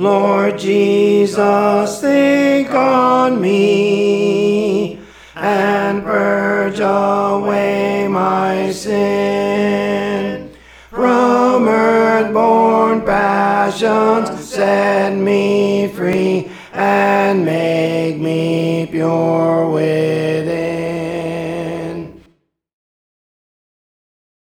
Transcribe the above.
Lord Jesus, think on me, and purge away my sin. From earth-born passions set me free, and make me pure within.